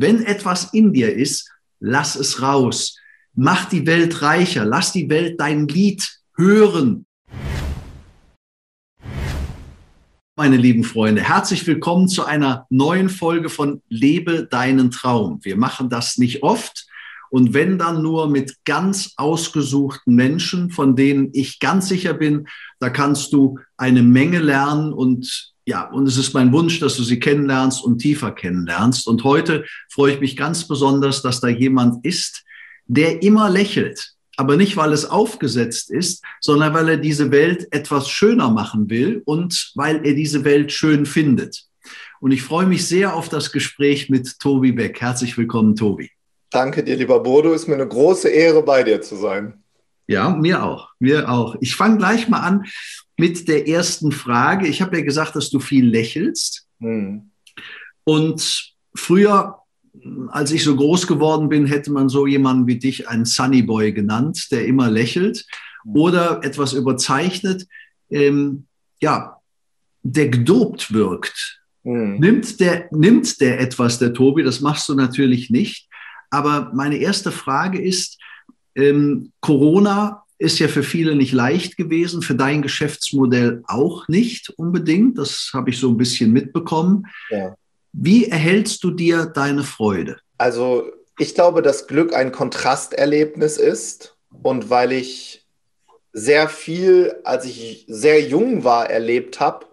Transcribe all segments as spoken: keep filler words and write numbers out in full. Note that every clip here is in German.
Wenn etwas in dir ist, lass es raus. Mach die Welt reicher. Lass die Welt dein Lied hören. Meine lieben Freunde, herzlich willkommen zu einer neuen Folge von Lebe deinen Traum. Wir machen das nicht oft und wenn dann nur mit ganz ausgesuchten Menschen, von denen ich ganz sicher bin, da kannst du eine Menge lernen und ja, und es ist mein Wunsch, dass du sie kennenlernst und tiefer kennenlernst. Und heute freue ich mich ganz besonders, dass da jemand ist, der immer lächelt. Aber nicht, weil es aufgesetzt ist, sondern weil er diese Welt etwas schöner machen will und weil er diese Welt schön findet. Und ich freue mich sehr auf das Gespräch mit Tobi Beck. Herzlich willkommen, Tobi. Danke dir, lieber Bodo. Ist mir eine große Ehre, bei dir zu sein. Ja, mir auch. Mir auch. Ich fange gleich mal an mit der ersten Frage. Ich habe ja gesagt, dass du viel lächelst. Hm. Und früher, als ich so groß geworden bin, hätte man so jemanden wie dich einen Sunnyboy genannt, der immer lächelt oder etwas überzeichnet, ähm, ja, der gedopt wirkt. Mhm. Nimmt der, nimmt der etwas, der Tobi? Das machst du natürlich nicht. Aber meine erste Frage ist, ähm, Corona ist ja für viele nicht leicht gewesen, für dein Geschäftsmodell auch nicht unbedingt. Das habe ich so ein bisschen mitbekommen. Ja. Wie erhältst du dir deine Freude? Also ich glaube, dass Glück ein Kontrasterlebnis ist. Und weil ich sehr viel, als ich sehr jung war, erlebt habe,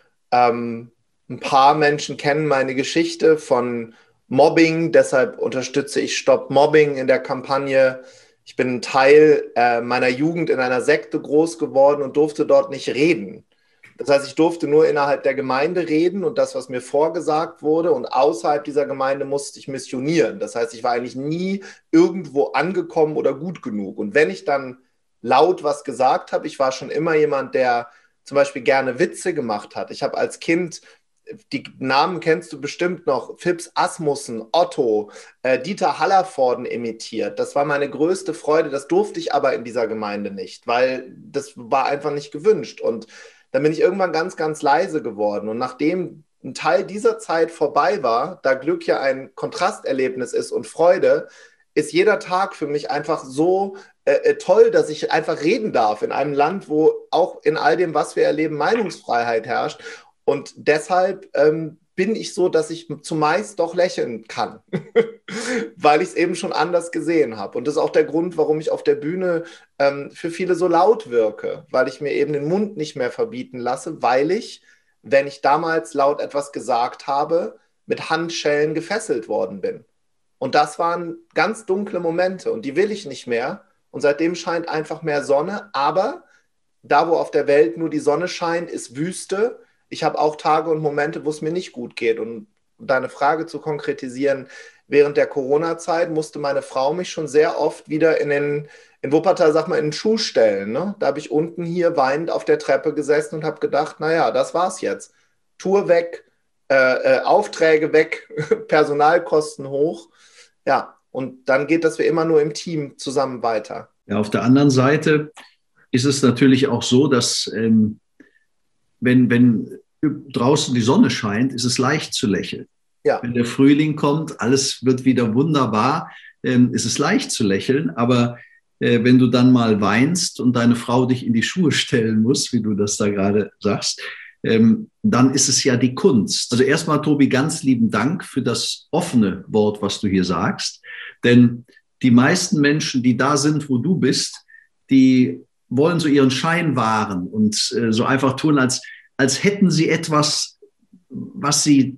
ähm, ein paar Menschen kennen meine Geschichte von Mobbing. Deshalb unterstütze ich Stop Mobbing in der Kampagne. Ich bin ein Teil äh, meiner Jugend in einer Sekte groß geworden und durfte dort nicht reden. Das heißt, ich durfte nur innerhalb der Gemeinde reden und das, was mir vorgesagt wurde. Und außerhalb dieser Gemeinde musste ich missionieren. Das heißt, ich war eigentlich nie irgendwo angekommen oder gut genug. Und wenn ich dann laut was gesagt habe, ich war schon immer jemand, der zum Beispiel gerne Witze gemacht hat. Ich habe als Kind, die Namen kennst du bestimmt noch, Phipps Asmussen, Otto, äh, Dieter Hallervorden imitiert. Das war meine größte Freude. Das durfte ich aber in dieser Gemeinde nicht, weil das war einfach nicht gewünscht. Und dann bin ich irgendwann ganz, ganz leise geworden. Und nachdem ein Teil dieser Zeit vorbei war, da Glück ja ein Kontrasterlebnis ist und Freude, ist jeder Tag für mich einfach so äh, toll, dass ich einfach reden darf in einem Land, wo auch in all dem, was wir erleben, Meinungsfreiheit herrscht. Und deshalb ähm, bin ich so, dass ich zumeist doch lächeln kann, weil ich es eben schon anders gesehen habe. Und das ist auch der Grund, warum ich auf der Bühne ähm, für viele so laut wirke, weil ich mir eben den Mund nicht mehr verbieten lasse, weil ich, wenn ich damals laut etwas gesagt habe, mit Handschellen gefesselt worden bin. Und das waren ganz dunkle Momente und die will ich nicht mehr. Und seitdem scheint einfach mehr Sonne. Aber da, wo auf der Welt nur die Sonne scheint, ist Wüste. Ich habe auch Tage und Momente, wo es mir nicht gut geht. Und um deine Frage zu konkretisieren, während der Corona-Zeit musste meine Frau mich schon sehr oft wieder in den, in Wuppertal, sag mal, in den Schuh stellen. Ne? Da habe ich unten hier weinend auf der Treppe gesessen und habe gedacht, naja, das war's jetzt. Tour weg, äh, äh, Aufträge weg, Personalkosten hoch. Ja, und dann geht das wie immer nur im Team zusammen weiter. Ja, auf der anderen Seite ist es natürlich auch so, dass ähm, wenn, wenn draußen die Sonne scheint, ist es leicht zu lächeln. Ja. Wenn der Frühling kommt, alles wird wieder wunderbar, ähm, ist es leicht zu lächeln. Aber äh, wenn du dann mal weinst und deine Frau dich in die Schuhe stellen muss, wie du das da gerade sagst, ähm, dann ist es ja die Kunst. Also erstmal, Tobi, ganz lieben Dank für das offene Wort, was du hier sagst. Denn die meisten Menschen, die da sind, wo du bist, die wollen so ihren Schein wahren und äh, so einfach tun, als, als hätten sie etwas, was sie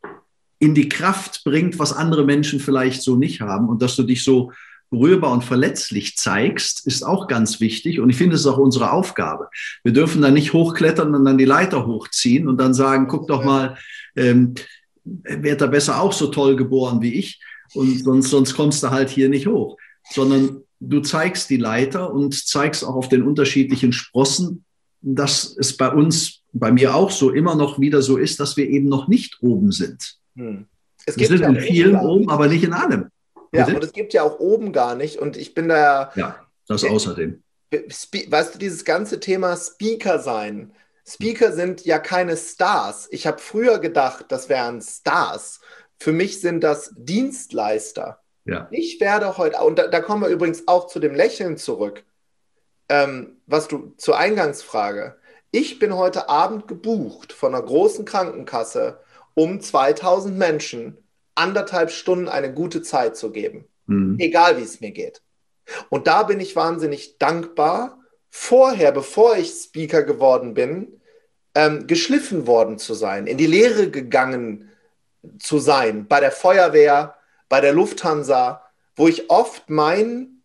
in die Kraft bringt, was andere Menschen vielleicht so nicht haben. Und dass du dich so berührbar und verletzlich zeigst, ist auch ganz wichtig. Und ich finde, es ist auch unsere Aufgabe. Wir dürfen da nicht hochklettern und dann die Leiter hochziehen und dann sagen, guck doch mal, ähm, wäre da besser auch so toll geboren wie ich. Und sonst, sonst kommst du halt hier nicht hoch. Sondern du zeigst die Leiter und zeigst auch auf den unterschiedlichen Sprossen, dass es bei uns, bei mir auch so immer noch wieder so ist, dass wir eben noch nicht oben sind. Hm. Es wir sind ja in vielen oben, aber nicht in allem. Ja, bitte? Und es gibt ja auch oben gar nicht. Und ich bin da... Ja, das außerdem. Weißt du, dieses ganze Thema Speaker sein. Speaker sind ja keine Stars. Ich habe früher gedacht, das wären Stars. Für mich sind das Dienstleister. Ja. Ich werde heute, und da, da kommen wir übrigens auch zu dem Lächeln zurück, ähm, was du zur Eingangsfrage. Ich bin heute Abend gebucht von einer großen Krankenkasse, um zweitausend Menschen anderthalb Stunden eine gute Zeit zu geben. Mhm. Egal, wie es mir geht. Und da bin ich wahnsinnig dankbar, vorher, bevor ich Speaker geworden bin, ähm, geschliffen worden zu sein, in die Lehre gegangen zu sein, bei der Feuerwehr, bei der Lufthansa, wo ich oft mein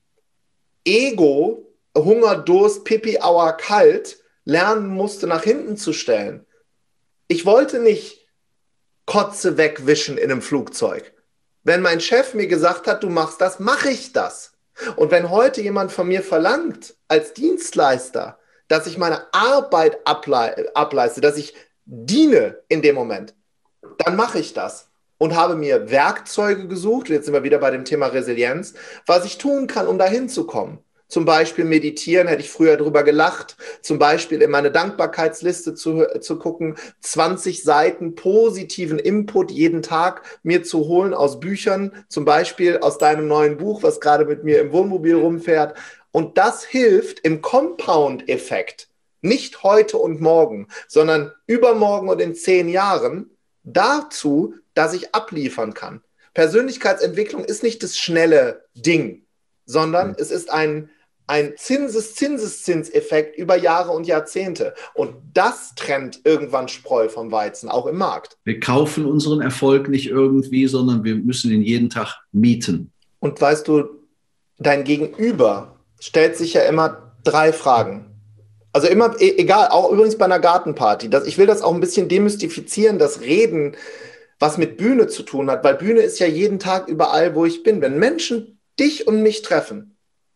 Ego, Hunger, Durst, Pipi, Aua, kalt, lernen musste, nach hinten zu stellen. Ich wollte nicht Kotze wegwischen in einem Flugzeug. Wenn mein Chef mir gesagt hat, du machst das, mache ich das. Und wenn heute jemand von mir verlangt, als Dienstleister, dass ich meine Arbeit ablei- ableiste, dass ich diene in dem Moment, dann mache ich das. Und habe mir Werkzeuge gesucht, jetzt sind wir wieder bei dem Thema Resilienz, was ich tun kann, um dahin zu kommen. Zum Beispiel meditieren, hätte ich früher drüber gelacht. Zum Beispiel in meine Dankbarkeitsliste zu, zu gucken, zwanzig Seiten positiven Input jeden Tag mir zu holen aus Büchern, zum Beispiel aus deinem neuen Buch, was gerade mit mir im Wohnmobil rumfährt. Und das hilft im Compound-Effekt, nicht heute und morgen, sondern übermorgen und in zehn Jahren dazu, dass ich abliefern kann. Persönlichkeitsentwicklung ist nicht das schnelle Ding, sondern es ist ein ein Zinseszinseszinseffekt über Jahre und Jahrzehnte. Und das trennt irgendwann Spreu vom Weizen, auch im Markt. Wir kaufen unseren Erfolg nicht irgendwie, sondern wir müssen ihn jeden Tag mieten. Und weißt du, dein Gegenüber stellt sich ja immer drei Fragen. Also immer, egal, auch übrigens bei einer Gartenparty. Das, ich will das auch ein bisschen demystifizieren, das Reden, was mit Bühne zu tun hat, weil Bühne ist ja jeden Tag überall, wo ich bin. Wenn Menschen dich und mich treffen,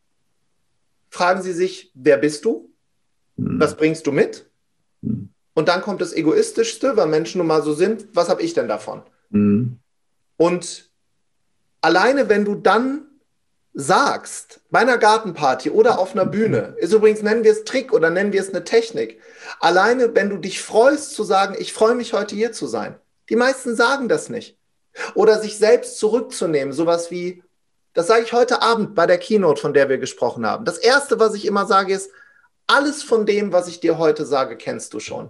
fragen sie sich, wer bist du? Hm. Was bringst du mit? Hm. Und dann kommt das Egoistischste, weil Menschen nun mal so sind, was habe ich denn davon? Hm. Und alleine, wenn du dann sagst, bei einer Gartenparty oder auf einer Bühne, ist übrigens, nennen wir es Trick oder nennen wir es eine Technik, alleine, wenn du dich freust zu sagen, ich freue mich heute hier zu sein. Die meisten sagen das nicht. Oder sich selbst zurückzunehmen, sowas wie, das sage ich heute Abend bei der Keynote, von der wir gesprochen haben. Das Erste, was ich immer sage, ist, alles von dem, was ich dir heute sage, kennst du schon.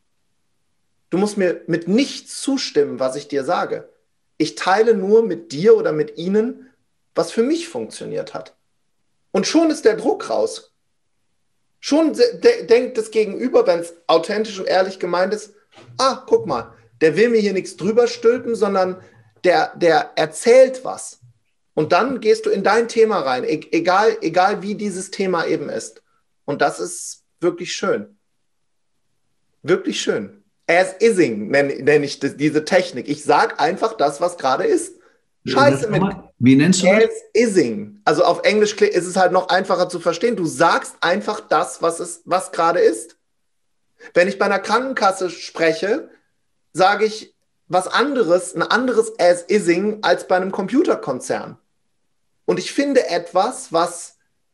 Du musst mir mit nichts zustimmen, was ich dir sage. Ich teile nur mit dir oder mit ihnen, was für mich funktioniert hat. Und schon ist der Druck raus. Schon de- denkt das Gegenüber, wenn es authentisch und ehrlich gemeint ist, ah, guck mal, der will mir hier nichts drüber stülpen, sondern der, der erzählt was. Und dann gehst du in dein Thema rein, e- egal, egal wie dieses Thema eben ist. Und das ist wirklich schön. Wirklich schön. As-ising nenne nenn ich das, diese Technik. Ich sage einfach das, was gerade ist. Scheiße mit Wie nennst du das? As-ising. Also auf Englisch ist es halt noch einfacher zu verstehen. Du sagst einfach das, was, es, was gerade ist. Wenn ich bei einer Krankenkasse spreche, sage ich was anderes, ein anderes As-ising als bei einem Computerkonzern. Und ich finde etwas, was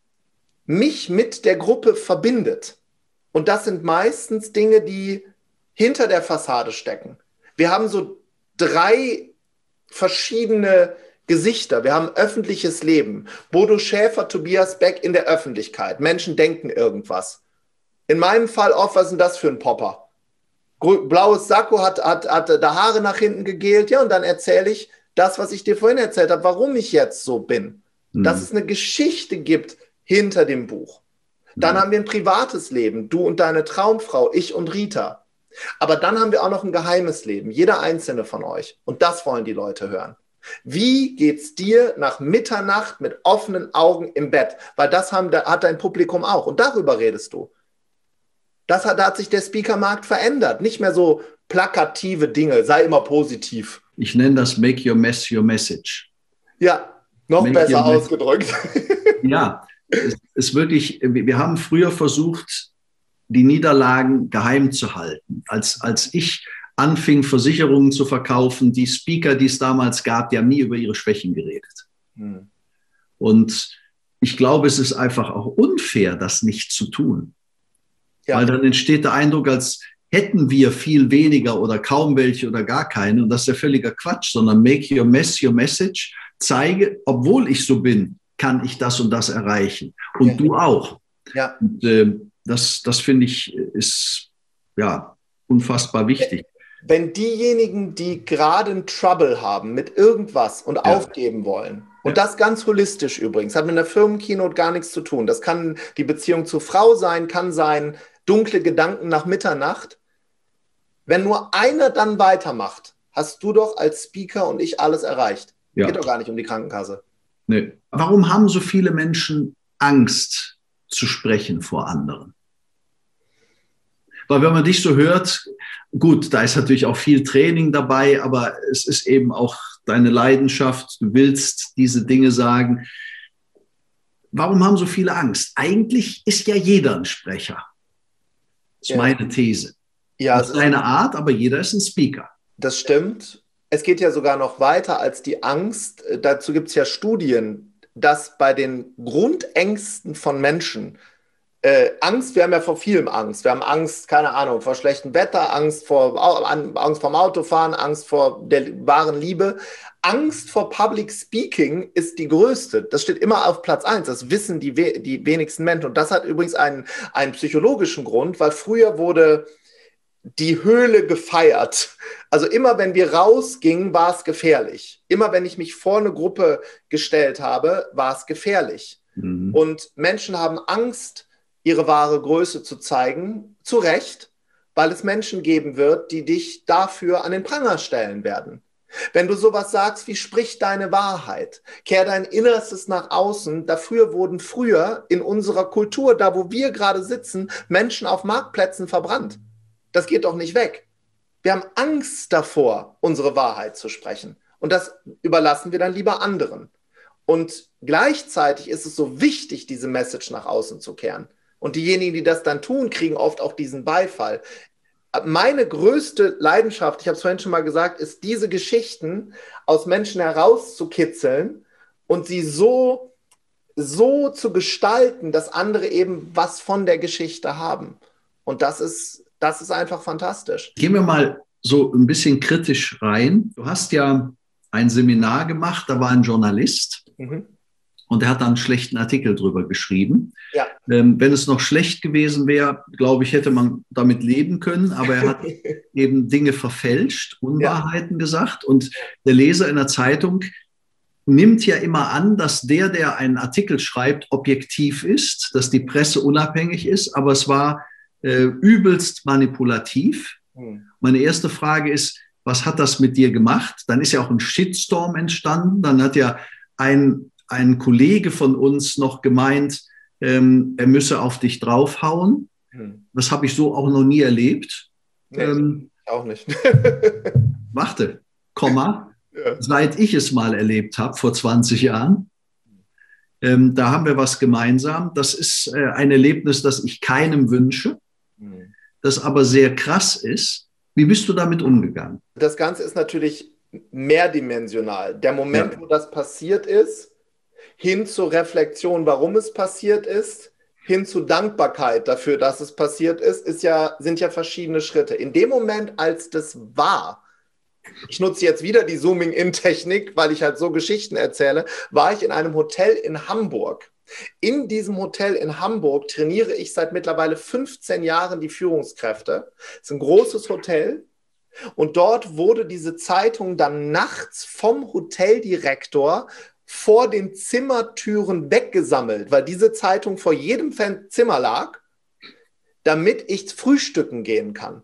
mich mit der Gruppe verbindet. Und das sind meistens Dinge, die hinter der Fassade stecken. Wir haben so drei verschiedene Gesichter. Wir haben öffentliches Leben. Bodo Schäfer, Tobias Beck in der Öffentlichkeit. Menschen denken irgendwas. In meinem Fall oft, was ist denn das für ein Popper? Blaues Sakko, hat, hat, hat da Haare nach hinten gegelt. Ja, und dann erzähle ich das, was ich dir vorhin erzählt habe, warum ich jetzt so bin. Mhm. Dass es eine Geschichte gibt hinter dem Buch. Dann mhm. haben wir ein privates Leben. Du und deine Traumfrau, ich und Rita. Aber dann haben wir auch noch ein geheimes Leben. Jeder einzelne von euch. Und das wollen die Leute hören. Wie geht's dir nach Mitternacht mit offenen Augen im Bett? Weil das haben, hat dein Publikum auch. Und darüber redest du. Das hat, da hat sich der Speakermarkt verändert. Nicht mehr so plakative Dinge. Sei immer positiv. Ich nenne das Make Your Mess Your Message. Ja, noch Make besser ausgedrückt. Ja, es ist wirklich, wir haben früher versucht, die Niederlagen geheim zu halten. Als, als ich anfing, Versicherungen zu verkaufen, die Speaker, die es damals gab, die haben nie über ihre Schwächen geredet. Hm. Und ich glaube, es ist einfach auch unfair, das nicht zu tun. Ja. Weil dann entsteht der Eindruck, als hätten wir viel weniger oder kaum welche oder gar keine. Und das ist ja völliger Quatsch, sondern make your mess your message. Zeige, obwohl ich so bin, kann ich das und das erreichen. Und ja. du auch. Ja. Und, äh, das, das finde ich, ist ja unfassbar wichtig. Wenn diejenigen, die gerade einen Trouble haben mit irgendwas und ja. aufgeben wollen, und ja. das ganz holistisch übrigens, hat mit einer Firmenkeynote gar nichts zu tun. Das kann die Beziehung zur Frau sein, kann sein dunkle Gedanken nach Mitternacht. Wenn nur einer dann weitermacht, hast du doch als Speaker und ich alles erreicht. Ja. Geht doch gar nicht um die Krankenkasse. Nee. Warum haben so viele Menschen Angst zu sprechen vor anderen? Weil wenn man dich so hört, gut, da ist natürlich auch viel Training dabei, aber es ist eben auch deine Leidenschaft, du willst diese Dinge sagen. Warum haben so viele Angst? Eigentlich ist ja jeder ein Sprecher. Das ist ja. meine These. Ja, das ist seine Art, aber jeder ist ein Speaker. Das stimmt. Es geht ja sogar noch weiter als die Angst. Dazu gibt es ja Studien, dass bei den Grundängsten von Menschen Äh, Angst, wir haben ja vor vielem Angst. Wir haben Angst, keine Ahnung, vor schlechtem Wetter, Angst vor Angst vorm Autofahren, Angst vor der wahren Liebe. Angst vor Public Speaking ist die größte. Das steht immer auf Platz eins. Das wissen die, we die wenigsten Menschen. Und das hat übrigens einen, einen psychologischen Grund, weil früher wurde die Höhle gefeiert. Also immer, wenn wir rausgingen, war es gefährlich. Immer, wenn ich mich vor eine Gruppe gestellt habe, war es gefährlich. Mhm. Und Menschen haben Angst, ihre wahre Größe zu zeigen, zu Recht, weil es Menschen geben wird, die dich dafür an den Pranger stellen werden. Wenn du sowas sagst wie sprich deine Wahrheit, kehr dein Innerstes nach außen, dafür wurden früher in unserer Kultur, da wo wir gerade sitzen, Menschen auf Marktplätzen verbrannt. Das geht doch nicht weg. Wir haben Angst davor, unsere Wahrheit zu sprechen. Und das überlassen wir dann lieber anderen. Und gleichzeitig ist es so wichtig, diese Message nach außen zu kehren. Und diejenigen, die das dann tun, kriegen oft auch diesen Beifall. Meine größte Leidenschaft, ich habe es vorhin schon mal gesagt, ist, diese Geschichten aus Menschen herauszukitzeln und sie so, so zu gestalten, dass andere eben was von der Geschichte haben. Und das ist, das ist einfach fantastisch. Gehen wir mal so ein bisschen kritisch rein. Du hast ja ein Seminar gemacht, da war ein Journalist. Mhm. Und er hat da einen schlechten Artikel drüber geschrieben. Ja. Ähm, wenn es noch schlecht gewesen wäre, glaube ich, hätte man damit leben können. Aber er hat eben Dinge verfälscht, Unwahrheiten ja. gesagt. Und der Leser in der Zeitung nimmt ja immer an, dass der, der einen Artikel schreibt, objektiv ist, dass die Presse unabhängig ist. Aber es war äh, übelst manipulativ. Hm. Meine erste Frage ist, was hat das mit dir gemacht? Dann ist ja auch ein Shitstorm entstanden. Dann hat ja ein ein Kollege von uns noch gemeint, ähm, er müsse auf dich draufhauen. Hm. Das habe ich so auch noch nie erlebt. Nee, ähm, auch nicht. Warte, Komma, ja. Seit ich es mal erlebt habe, vor zwanzig Jahren, ähm, da haben wir was gemeinsam. Das ist äh, ein Erlebnis, das ich keinem wünsche, hm. das aber sehr krass ist. Wie bist du damit umgegangen? Das Ganze ist natürlich mehrdimensional. Der Moment, ja. wo das passiert ist, hin zur Reflexion, warum es passiert ist, hin zu Dankbarkeit dafür, dass es passiert ist, ist ja, sind ja verschiedene Schritte. In dem Moment, als das war, ich nutze jetzt wieder die Zooming-In-Technik, weil ich halt so Geschichten erzähle, war ich in einem Hotel in Hamburg. In diesem Hotel in Hamburg trainiere ich seit mittlerweile fünfzehn Jahren die Führungskräfte. Es ist ein großes Hotel. Und dort wurde diese Zeitung dann nachts vom Hoteldirektor vor den Zimmertüren weggesammelt, weil diese Zeitung vor jedem Zimmer lag, damit ich frühstücken gehen kann.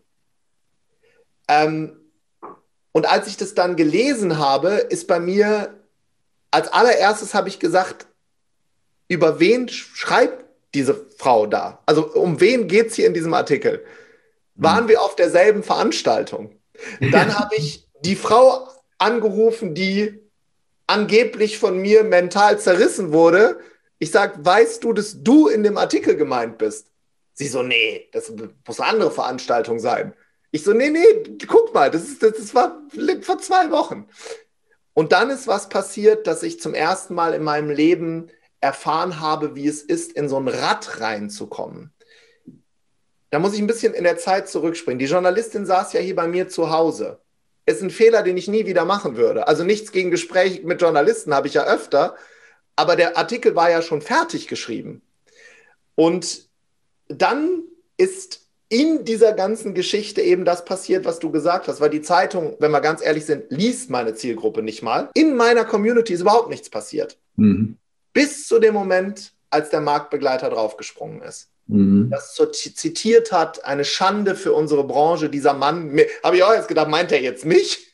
Ähm, und als ich das dann gelesen habe, ist bei mir, als allererstes habe ich gesagt, über wen schreibt diese Frau da? Also um wen geht es hier in diesem Artikel? Waren wir auf derselben Veranstaltung? Dann habe ich die Frau angerufen, die angeblich von mir mental zerrissen wurde. Ich sage, weißt du, dass du in dem Artikel gemeint bist? Sie so, nee, das muss eine andere Veranstaltung sein. Ich so, nee, nee, guck mal, das, ist, das war vor zwei Wochen. Und dann ist was passiert, dass ich zum ersten Mal in meinem Leben erfahren habe, wie es ist, in so ein Rad reinzukommen. da muss ich ein bisschen in der Zeit zurückspringen. Die Journalistin saß ja hier bei mir zu Hause. Ist ein Fehler, den ich nie wieder machen würde. Also nichts gegen Gespräche mit Journalisten habe ich ja öfter, aber der Artikel war ja schon fertig geschrieben. Und dann ist in dieser ganzen Geschichte eben das passiert, was du gesagt hast, weil die Zeitung, wenn wir ganz ehrlich sind, liest meine Zielgruppe nicht mal. In meiner Community ist überhaupt nichts passiert. Mhm. Bis zu dem Moment, als der Marktbegleiter draufgesprungen ist. Mhm. Das so zitiert hat, eine Schande für unsere Branche, dieser Mann, habe ich auch jetzt gedacht, meint er jetzt mich?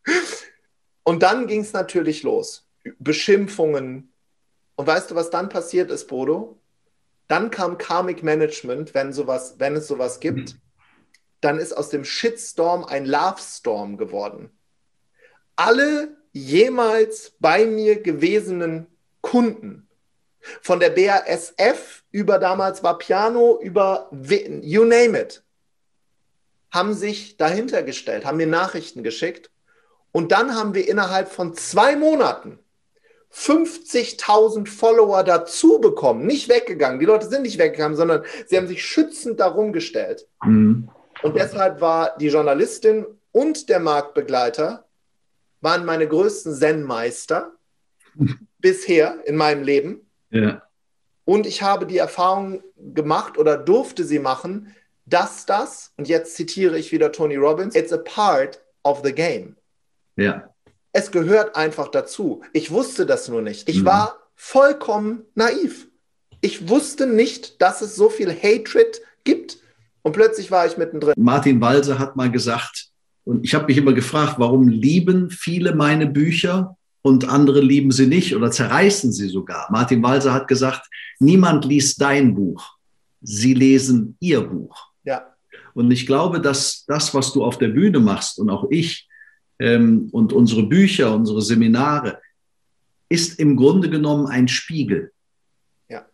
Und dann ging es natürlich los. Beschimpfungen. Und weißt du, was dann passiert ist, Bodo? Dann kam Karmic Management, wenn, sowas, wenn es sowas gibt. Dann ist aus dem Shitstorm ein Lovestorm geworden. Alle jemals bei mir gewesenen Kunden, von der B A S F über damals war Piano, über you name it, haben sich dahinter gestellt, haben mir Nachrichten geschickt. Und dann haben wir innerhalb von zwei Monaten fünfzigtausend Follower dazu bekommen, nicht weggegangen. Die Leute sind nicht weggegangen, sondern sie haben sich schützend darum gestellt. Mhm. Und deshalb war die Journalistin und der Marktbegleiter waren meine größten Zen-Meister bisher in meinem Leben. Ja. Und ich habe die Erfahrung gemacht oder durfte sie machen, dass das, und jetzt zitiere ich wieder Tony Robbins, it's a part of the game. Ja. Es gehört einfach dazu. Ich wusste das nur nicht. Ich mhm. war vollkommen naiv. Ich wusste nicht, dass es so viel Hatred gibt. Und plötzlich war ich mittendrin. Martin Walser hat mal gesagt, und ich habe mich immer gefragt, warum lieben viele meine Bücher und andere lieben sie nicht oder zerreißen sie sogar. Martin Walser hat gesagt, niemand liest dein Buch. Sie lesen ihr Buch. Ja. Und ich glaube, dass das, was du auf der Bühne machst und auch ich, Ähm, und unsere Bücher, unsere Seminare, ist im Grunde genommen ein Spiegel. Ja.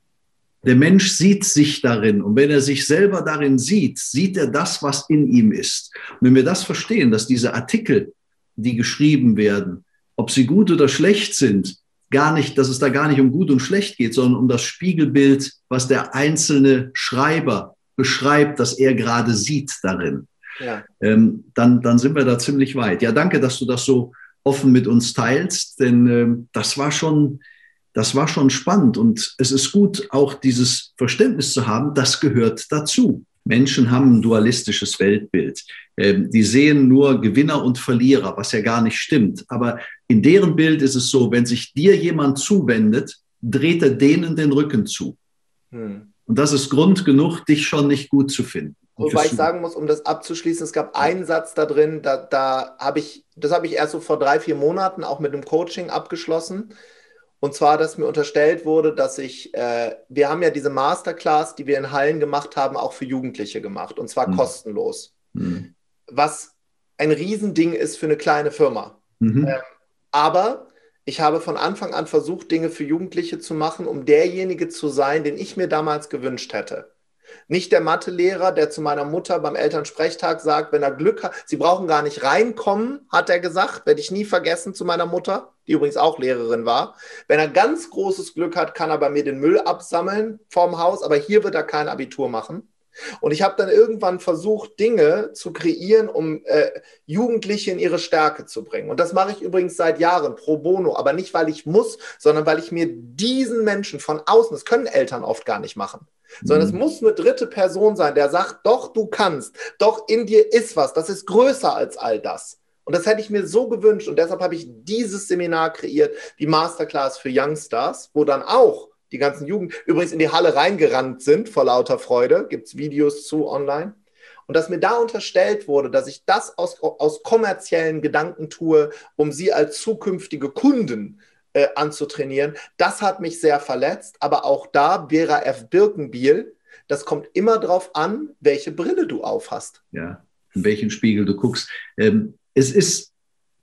Der Mensch sieht sich darin und wenn er sich selber darin sieht, sieht er das, was in ihm ist. Und wenn wir das verstehen, dass diese Artikel, die geschrieben werden, ob sie gut oder schlecht sind, gar nicht, dass es da gar nicht um gut und schlecht geht, sondern um das Spiegelbild, was der einzelne Schreiber beschreibt, dass er gerade sieht darin. Ja. Ähm, dann, dann sind wir da ziemlich weit. Ja, danke, dass du das so offen mit uns teilst, denn ähm, das war schon, das war schon spannend und es ist gut, auch dieses Verständnis zu haben, das gehört dazu. Menschen haben ein dualistisches Weltbild. Ähm, die sehen nur Gewinner und Verlierer, was ja gar nicht stimmt. Aber in deren Bild ist es so, wenn sich dir jemand zuwendet, dreht er denen den Rücken zu. Hm. Und das ist Grund genug, dich schon nicht gut zu finden. Wobei ich sagen muss, um das abzuschließen, es gab einen Satz da drin, da, da habe ich, das habe ich erst so vor drei, vier Monaten auch mit einem Coaching abgeschlossen. Und zwar, dass mir unterstellt wurde, dass ich, äh, wir haben ja diese Masterclass, die wir in Hallen gemacht haben, auch für Jugendliche gemacht. Und zwar mhm. kostenlos. Mhm. Was ein Riesending ist für eine kleine Firma. Mhm. Ähm, aber ich habe von Anfang an versucht, Dinge für Jugendliche zu machen, um derjenige zu sein, den ich mir damals gewünscht hätte. Nicht der Mathelehrer, der zu meiner Mutter beim Elternsprechtag sagt, wenn er Glück hat, sie brauchen gar nicht reinkommen, hat er gesagt, werde ich nie vergessen zu meiner Mutter, die übrigens auch Lehrerin war. Wenn er ganz großes Glück hat, kann er bei mir den Müll absammeln vorm Haus, aber hier wird er kein Abitur machen. Und ich habe dann irgendwann versucht, Dinge zu kreieren, um äh, Jugendliche in ihre Stärke zu bringen. Und das mache ich übrigens seit Jahren pro bono, aber nicht, weil ich muss, sondern weil ich mir diesen Menschen von außen, das können Eltern oft gar nicht machen, sondern mhm. es muss eine dritte Person sein, der sagt, doch, du kannst, doch, in dir ist was, das ist größer als all das. Und das hätte ich mir so gewünscht und deshalb habe ich dieses Seminar kreiert, die Masterclass für Youngstars, wo dann auch die ganzen Jugend übrigens in die Halle reingerannt sind, vor lauter Freude, gibt es Videos zu online. Und dass mir da unterstellt wurde, dass ich das aus, aus kommerziellen Gedanken tue, um sie als zukünftige Kunden äh, anzutrainieren, das hat mich sehr verletzt. Aber auch da, Vera F. Birkenbiel, das kommt immer drauf an, welche Brille du aufhast. Ja, in welchen Spiegel du guckst. Ähm, es ist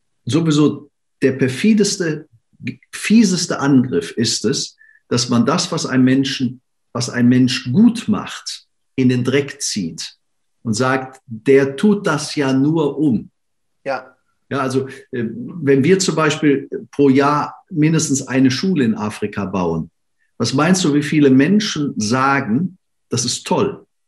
sowieso der perfideste, fieseste Angriff ist es, dass man das, was ein Menschen, was ein Mensch gut macht, in den Dreck zieht und sagt, der tut das ja nur um. Ja. Ja, also wenn wir zum Beispiel pro Jahr mindestens eine Schule in Afrika bauen, was meinst du, wie viele Menschen sagen, das ist toll?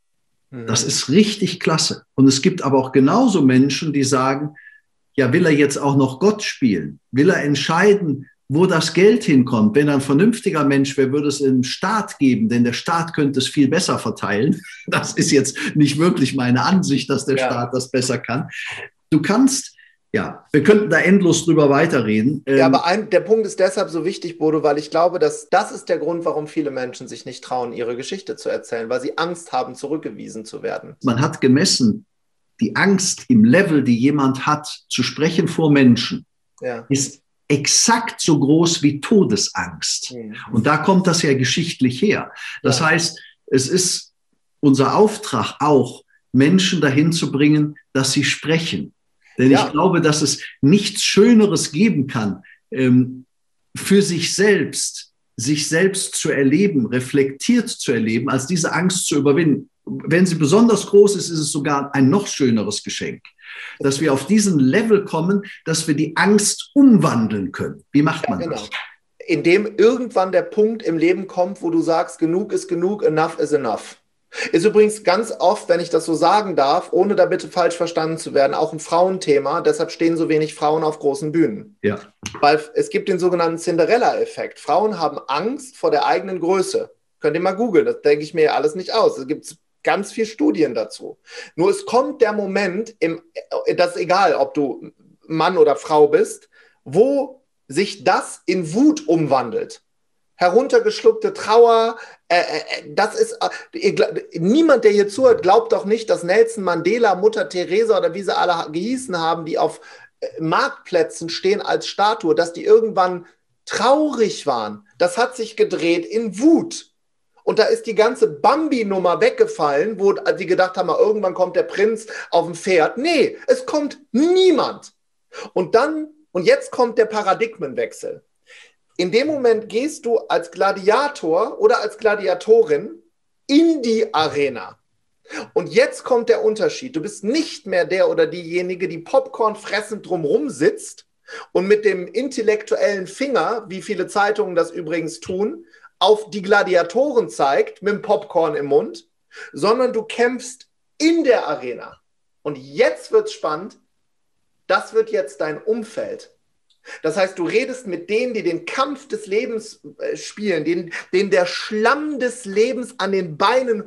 Das ist richtig klasse. Und es gibt aber auch genauso Menschen, die sagen, ja, will er jetzt auch noch Gott spielen? Will er entscheiden, wo das Geld hinkommt? Wenn er ein vernünftiger Mensch wäre, würde es im Staat geben, denn der Staat könnte es viel besser verteilen. Das ist jetzt nicht wirklich meine Ansicht, dass der ja. Staat das besser kann. Du kannst, ja, wir könnten da endlos drüber weiterreden. Ja, aber ein, der Punkt ist deshalb so wichtig, Bodo, weil ich glaube, dass das ist der Grund, warum viele Menschen sich nicht trauen, ihre Geschichte zu erzählen, weil sie Angst haben, zurückgewiesen zu werden. Man hat gemessen, die Angst im Level, die jemand hat, zu sprechen vor Menschen, ja. ist exakt so groß wie Todesangst. Mhm. Und da kommt das ja geschichtlich her. Das ja. heißt, es ist unser Auftrag auch, Menschen dahin zu bringen, dass sie sprechen. Denn ja. ich glaube, dass es nichts Schöneres geben kann, ähm, für sich selbst, sich selbst zu erleben, reflektiert zu erleben, als diese Angst zu überwinden. Wenn sie besonders groß ist, ist es sogar ein noch schöneres Geschenk, dass wir auf diesen Level kommen, dass wir die Angst umwandeln können. Wie macht man ja, genau. das? Indem irgendwann der Punkt im Leben kommt, wo du sagst, genug ist genug, enough is enough. Ist übrigens ganz oft, wenn ich das so sagen darf, ohne da bitte falsch verstanden zu werden, auch ein Frauenthema. Deshalb stehen so wenig Frauen auf großen Bühnen. Ja. Weil es gibt den sogenannten Cinderella-Effekt. Frauen haben Angst vor der eigenen Größe. Könnt ihr mal googeln, das denke ich mir alles nicht aus. Es gibt ganz viele Studien dazu. Nur es kommt der Moment, im, das ist egal, ob du Mann oder Frau bist, wo sich das in Wut umwandelt. Heruntergeschluckte Trauer, äh, äh, das ist, äh, niemand, der hier zuhört, glaubt doch nicht, dass Nelson Mandela, Mutter Teresa oder wie sie alle gehießen haben, die auf äh, Marktplätzen stehen als Statue, dass die irgendwann traurig waren. Das hat sich gedreht in Wut. Und da ist die ganze Bambi-Nummer weggefallen, wo sie gedacht haben, irgendwann kommt der Prinz auf dem Pferd. Nee, es kommt niemand. Und dann, und jetzt kommt der Paradigmenwechsel. In dem Moment gehst du als Gladiator oder als Gladiatorin in die Arena. Und jetzt kommt der Unterschied. Du bist nicht mehr der oder diejenige, die Popcorn fressend drumherum sitzt und mit dem intellektuellen Finger, wie viele Zeitungen das übrigens tun, auf die Gladiatoren zeigt, mit dem Popcorn im Mund, sondern du kämpfst in der Arena. Und jetzt wird's spannend. Das wird jetzt dein Umfeld. Das heißt, du redest mit denen, die den Kampf des Lebens äh, spielen, denen, denen der Schlamm des Lebens an den Beinen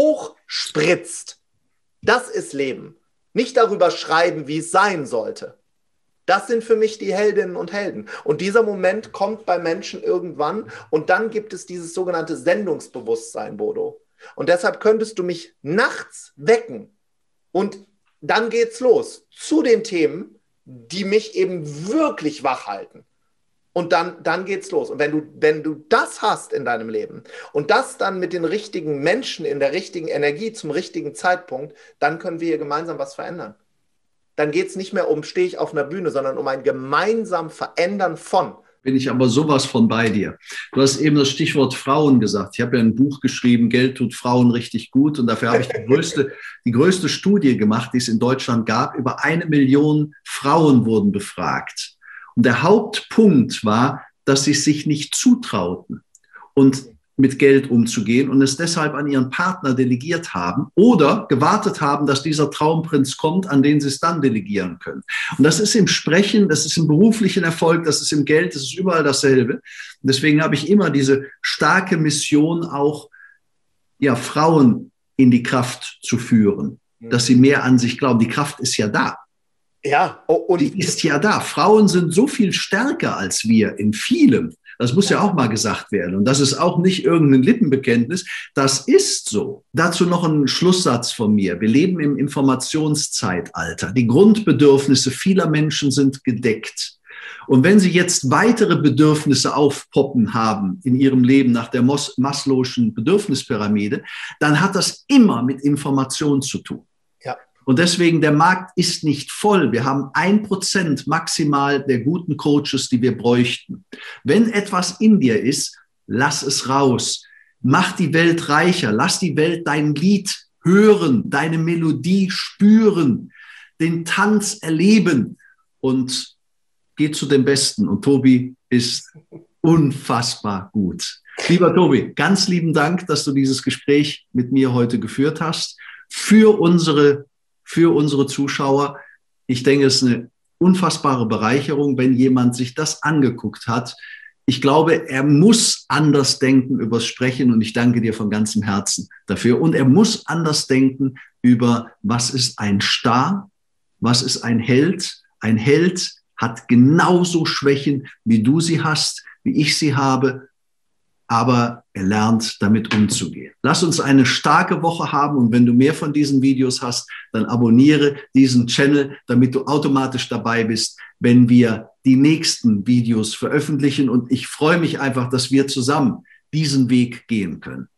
hochspritzt. Das ist Leben. Nicht darüber schreiben, wie es sein sollte. Das sind für mich die Heldinnen und Helden. Und dieser Moment kommt bei Menschen irgendwann und dann gibt es dieses sogenannte Sendungsbewusstsein, Bodo. Und deshalb könntest du mich nachts wecken und dann geht's los zu den Themen, die mich eben wirklich wach halten. Und dann, dann geht's los. Und wenn du, wenn du das hast in deinem Leben und das dann mit den richtigen Menschen in der richtigen Energie zum richtigen Zeitpunkt, dann können wir hier gemeinsam was verändern. Dann geht es nicht mehr um, stehe ich auf einer Bühne, sondern um ein gemeinsam Verändern von. Bin ich aber sowas von bei dir. Du hast eben das Stichwort Frauen gesagt. Ich habe ja ein Buch geschrieben, Geld tut Frauen richtig gut. Und dafür habe ich die größte, die größte Studie gemacht, die es in Deutschland gab. Über eine Million Frauen wurden befragt. Und der Hauptpunkt war, dass sie sich nicht zutrauten und mit Geld umzugehen und es deshalb an ihren Partner delegiert haben oder gewartet haben, dass dieser Traumprinz kommt, an den sie es dann delegieren können. Und das ist im Sprechen, das ist im beruflichen Erfolg, das ist im Geld, das ist überall dasselbe. Und deswegen habe ich immer diese starke Mission, auch ja, Frauen in die Kraft zu führen, dass sie mehr an sich glauben. Die Kraft ist ja da. Ja, und die ist ja da. Frauen sind so viel stärker als wir in vielem. Das muss ja auch mal gesagt werden. Und das ist auch nicht irgendein Lippenbekenntnis. Das ist so. Dazu noch ein Schlusssatz von mir. Wir leben im Informationszeitalter. Die Grundbedürfnisse vieler Menschen sind gedeckt. Und wenn sie jetzt weitere Bedürfnisse aufpoppen haben in ihrem Leben nach der Maslow'schen Bedürfnispyramide, dann hat das immer mit Information zu tun. Ja. Und deswegen, der Markt ist nicht voll. Wir haben ein Prozent maximal der guten Coaches, die wir bräuchten. Wenn etwas in dir ist, lass es raus. Mach die Welt reicher. Lass die Welt dein Lied hören, deine Melodie spüren, den Tanz erleben und geh zu dem Besten. Und Tobi ist unfassbar gut. Lieber Tobi, ganz lieben Dank, dass du dieses Gespräch mit mir heute geführt hast. für unsere, für unsere Zuschauer. Ich denke, es ist eine unfassbare Bereicherung, wenn jemand sich das angeguckt hat. Ich glaube, er muss anders denken übers Sprechen und ich danke dir von ganzem Herzen dafür. Und er muss anders denken über, was ist ein Star, was ist ein Held. Ein Held hat genauso Schwächen, wie du sie hast, wie ich sie habe, aber er lernt damit umzugehen. Lass uns eine starke Woche haben und wenn du mehr von diesen Videos hast, dann abonniere diesen Channel, damit du automatisch dabei bist, wenn wir die nächsten Videos veröffentlichen und ich freue mich einfach, dass wir zusammen diesen Weg gehen können.